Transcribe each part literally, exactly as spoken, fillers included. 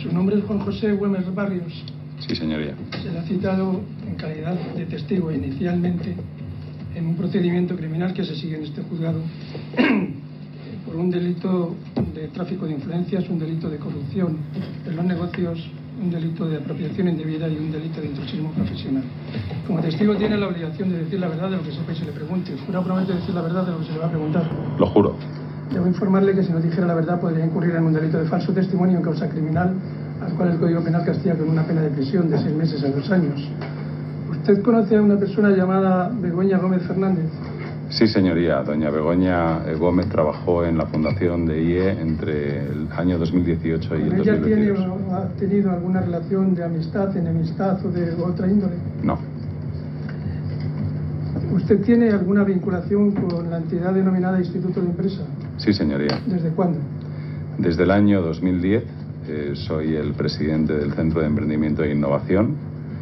Su nombre es Juan José Güemes Barrios. Sí, señoría. Se le ha citado en calidad de testigo inicialmente en un procedimiento criminal que se sigue en este juzgado por un delito de tráfico de influencias, un delito de corrupción en los negocios, un delito de apropiación indebida y un delito de intrusismo profesional. Como testigo tiene la obligación de decir la verdad de lo que sepa y se le pregunte. ¿Jura promete decir la verdad de lo que se le va a preguntar? Lo juro. Debo informarle que si no dijera la verdad podría incurrir en un delito de falso testimonio en causa criminal, al cual el Código Penal castiga con una pena de prisión de seis meses a dos años. ¿Usted conoce a una persona llamada Begoña Gómez Fernández? Sí, señoría. Doña Begoña Gómez trabajó en la Fundación de I E entre el año dos mil dieciocho y el dos mil veintidós. ¿Ella tiene, ha tenido alguna relación de amistad, enemistad o de otra índole? No. ¿Usted tiene alguna vinculación con la entidad denominada Instituto de Empresa? Sí, señoría. ¿Desde cuándo? Desde el año dos mil diez. Eh, soy el presidente del Centro de Emprendimiento e Innovación.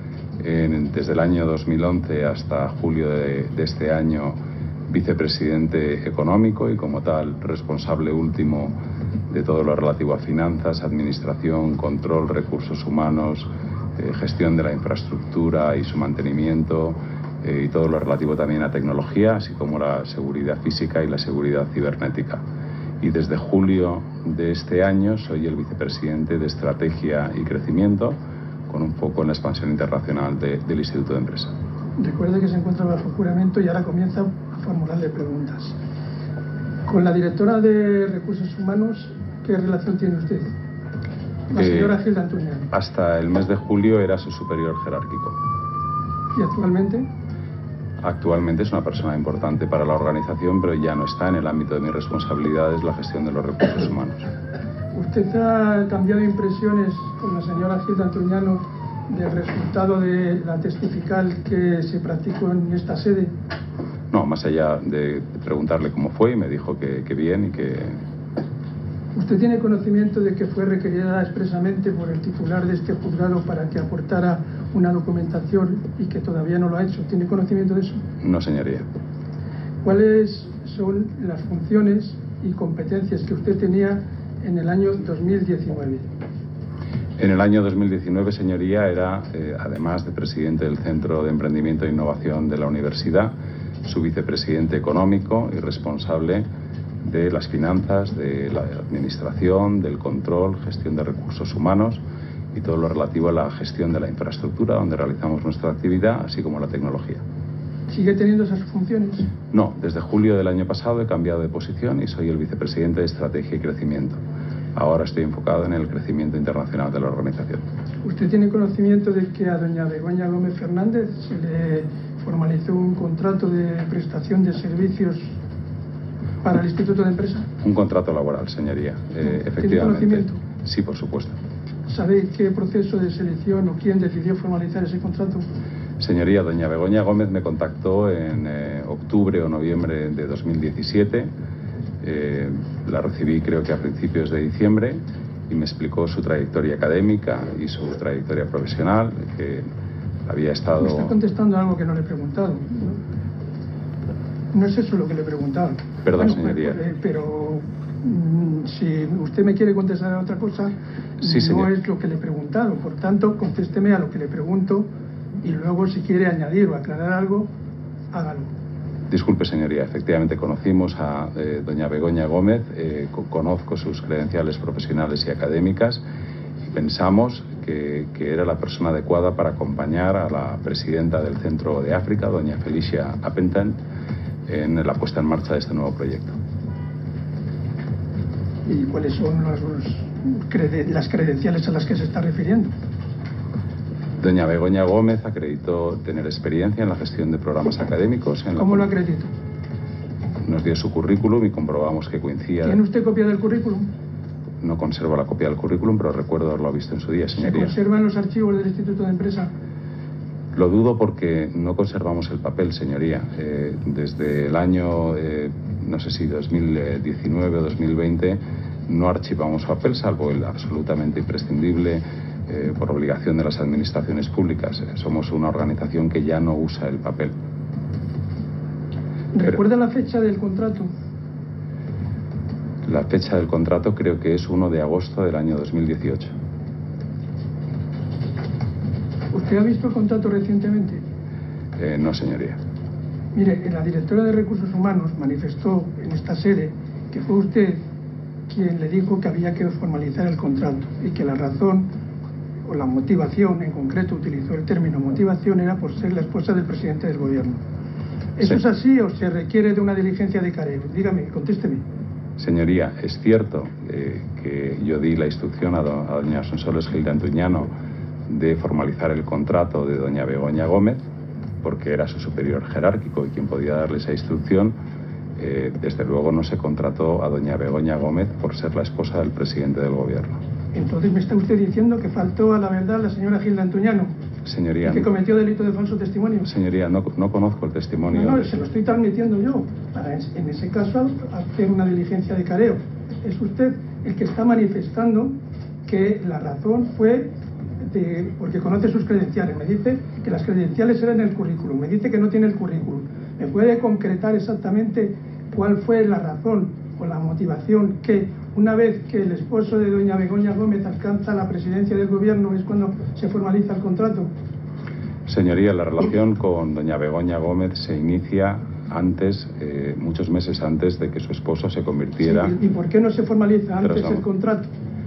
En, desde el año dos mil once hasta julio de, de este año, vicepresidente económico y como tal responsable último de todo lo relativo a finanzas, administración, control, recursos humanos, eh, gestión de la infraestructura y su mantenimiento eh, y todo lo relativo también a tecnología, así como la seguridad física y la seguridad cibernética. Y desde julio de este año soy el vicepresidente de Estrategia y Crecimiento, con un foco en la expansión internacional de, del Instituto de Empresa. Recuerde que se encuentra bajo juramento y ahora comienza a formularle preguntas. Con la directora de Recursos Humanos, ¿qué relación tiene usted? La eh, señora Gilda Antuñano. Hasta el mes de julio era su superior jerárquico. ¿Y actualmente? Actualmente es una persona importante para la organización, pero ya no está en el ámbito de mis responsabilidades la gestión de los recursos humanos. ¿Usted ha cambiado impresiones con la señora Gilda Antuñano del resultado de la testifical que se practicó en esta sede? No, más allá de preguntarle cómo fue, me dijo que, que bien y que... ¿Usted tiene conocimiento de que fue requerida expresamente por el titular de este juzgado para que aportara una documentación y que todavía no lo ha hecho? ¿Tiene conocimiento de eso? No, señoría. ¿Cuáles son las funciones y competencias que usted tenía en el año dos mil diecinueve? En el año dos mil diecinueve, señoría, era, eh, además de presidente del Centro de Emprendimiento e Innovación de la Universidad, su vicepresidente económico y responsable de las finanzas, de la administración, del control, gestión de recursos humanos y todo lo relativo a la gestión de la infraestructura donde realizamos nuestra actividad, así como la tecnología. ¿Sigue teniendo esas funciones? No, desde julio del año pasado he cambiado de posición y soy el vicepresidente de Estrategia y Crecimiento. Ahora estoy enfocado en el crecimiento internacional de la organización. ¿Usted tiene conocimiento de que a doña Begoña Gómez Fernández se le formalizó un contrato de prestación de servicios para el Instituto de Empresa? Un contrato laboral, señoría. Eh, efectivamente. ¿Tiene conocimiento? Sí, por supuesto. ¿Sabe qué proceso de selección o quién decidió formalizar ese contrato? Señoría, doña Begoña Gómez me contactó en eh, octubre o noviembre de dos mil diecisiete. Eh, la recibí creo que a principios de diciembre y me explicó su trayectoria académica y su trayectoria profesional, que había estado... Me está contestando algo que no le he preguntado. No, no es eso lo que le he preguntado. Perdón, bueno, señoría. Pues, eh, pero mm, si usted me quiere contestar a otra cosa, sí, no señor. es lo que le he preguntado. Por tanto, contésteme a lo que le pregunto y luego si quiere añadir o aclarar algo, hágalo. Disculpe, señoría, efectivamente conocimos a eh, doña Begoña Gómez, eh, co conozco sus credenciales profesionales y académicas y pensamos que, que era la persona adecuada para acompañar a la presidenta del Centro de África, doña Felicia Appleton, en la puesta en marcha de este nuevo proyecto. ¿Y cuáles son los, los, crede, las credenciales a las que se está refiriendo? Doña Begoña Gómez acreditó tener experiencia en la gestión de programas académicos. En ¿Cómo la... lo acreditó? Nos dio su currículum y comprobamos que coincidía. ¿Tiene usted copia del currículum? No conservo la copia del currículum, pero recuerdo haberlo visto en su día, señoría. ¿Se conservan los archivos del Instituto de Empresa? Lo dudo porque no conservamos el papel, señoría. Eh, desde el año, eh, no sé si dos mil diecinueve o dos mil veinte, no archivamos papel, salvo el absolutamente imprescindible eh, por obligación de las administraciones públicas. Eh, somos una organización que ya no usa el papel. ¿Recuerda la fecha del contrato? La fecha del contrato creo que es uno de agosto del año dos mil dieciocho. ¿Usted ha visto el contrato recientemente? Eh, no, señoría. Mire, la directora de Recursos Humanos manifestó en esta sede que fue usted quien le dijo que había que formalizar el contrato y que la razón o la motivación, en concreto utilizó el término motivación, era por ser la esposa del presidente del gobierno. ¿Eso sí. es así o se requiere de una diligencia de careo? Dígame, contésteme. Señoría, es cierto eh, que yo di la instrucción a, do, a doña Sonsoles Gil de Antuñano de formalizar el contrato de doña Begoña Gómez, porque era su superior jerárquico y quien podía darle esa instrucción. Eh, desde luego no se contrató a doña Begoña Gómez por ser la esposa del presidente del gobierno. Entonces me está usted diciendo que faltó a la verdad la señora Gil de Antuñano. Señoría, ¿Y que cometió delito de falso testimonio? Señoría, no, no conozco el testimonio. No, no, se lo estoy transmitiendo yo, para en ese caso hacer una diligencia de careo. Es usted el que está manifestando que la razón fue de, porque conoce sus credenciales. Me dice que las credenciales eran el currículum, me dice que no tiene el currículum. ¿Me puede concretar exactamente cuál fue la razón o la motivación que una vez que el esposo de doña Begoña Gómez alcanza la presidencia del gobierno es cuando se formaliza el contrato? Señoría, la relación con doña Begoña Gómez se inicia antes, eh, muchos meses antes de que su esposo se convirtiera... Sí, ¿y por qué no se formaliza antes el contrato?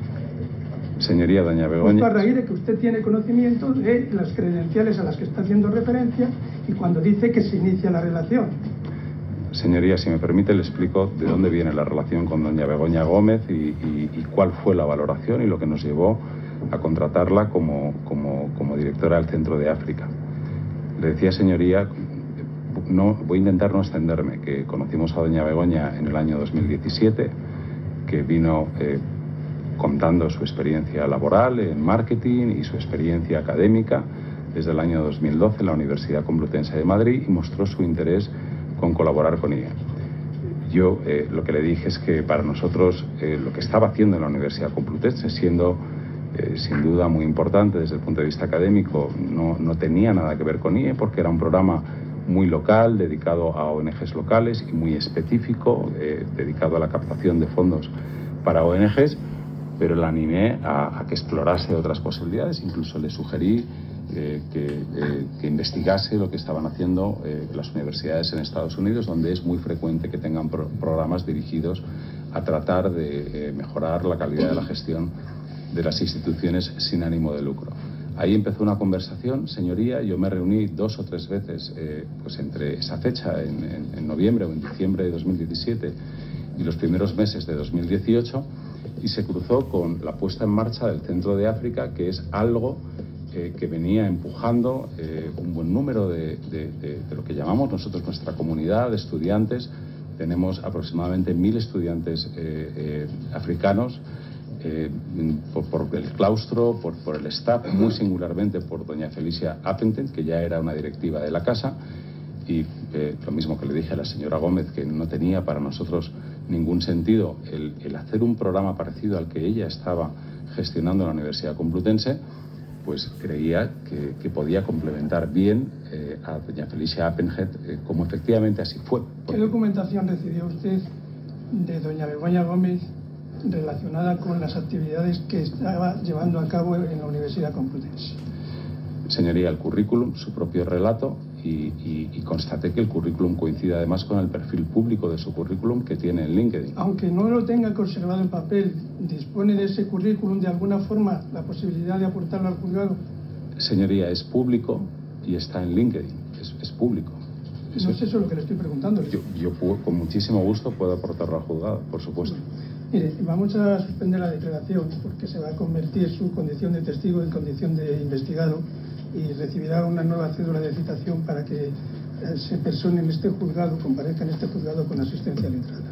Señoría, doña Begoña... Justo a raíz de que usted tiene conocimiento de las credenciales a las que está haciendo referencia y cuando dice que se inicia la relación. Señoría, si me permite, le explico de dónde viene la relación con doña Begoña Gómez y, y, y cuál fue la valoración y lo que nos llevó a contratarla como, como, como directora del Centro de África. Le decía, señoría, no, voy a intentar no extenderme, que conocimos a doña Begoña en el año dos mil diecisiete, que vino eh, contando su experiencia laboral en marketing y su experiencia académica desde el año dos mil doce en la Universidad Complutense de Madrid y mostró su interés con colaborar con ella. Yo eh, lo que le dije es que para nosotros eh, lo que estaba haciendo en la Universidad Complutense, siendo eh, sin duda muy importante desde el punto de vista académico, no, no tenía nada que ver con I E, porque era un programa muy local, dedicado a O N Ges locales y muy específico, eh, dedicado a la captación de fondos para O N Ges, pero la animé a, a que explorase otras posibilidades, incluso le sugerí Eh, que, eh, que investigase lo que estaban haciendo eh, las universidades en Estados Unidos, donde es muy frecuente que tengan pro programas dirigidos a tratar de eh, mejorar la calidad de la gestión de las instituciones sin ánimo de lucro. Ahí empezó una conversación, señoría. Yo me reuní dos o tres veces eh, pues entre esa fecha, en, en, en noviembre o en diciembre de dos mil diecisiete y los primeros meses de dos mil dieciocho, y se cruzó con la puesta en marcha del Centro de África, que es algo Eh, que venía empujando eh, un buen número de, de, de, de lo que llamamos nosotros nuestra comunidad de estudiantes. Tenemos aproximadamente mil estudiantes eh, eh, africanos eh, por, por el claustro, por, por el staff, muy singularmente por doña Felicia Appenten, que ya era una directiva de la casa, y eh, lo mismo que le dije a la señora Gómez, que no tenía para nosotros ningún sentido el, el hacer un programa parecido al que ella estaba gestionando en la Universidad Complutense, pues creía que, que podía complementar bien eh, a doña Felicia Appenhead, eh, como efectivamente así fue. ¿Qué documentación recibió usted de doña Begoña Gómez relacionada con las actividades que estaba llevando a cabo en la Universidad Complutense? Señoría, el currículum, su propio relato, y, y, y constaté que el currículum coincide además con el perfil público de su currículum que tiene en LinkedIn. Aunque no lo tenga conservado en papel, ¿dispone de ese currículum de alguna forma la posibilidad de aportarlo al juzgado? Señoría, es público y está en LinkedIn, es, es público. Eso no es eso lo que le estoy preguntando. Yo, yo puedo, con muchísimo gusto puedo aportarlo al juzgado, por supuesto. Mire, vamos a suspender la declaración porque se va a convertir su condición de testigo en condición de investigado y recibirá una nueva cédula de citación para que se persone en este juzgado, comparezca en este juzgado con asistencia letrada.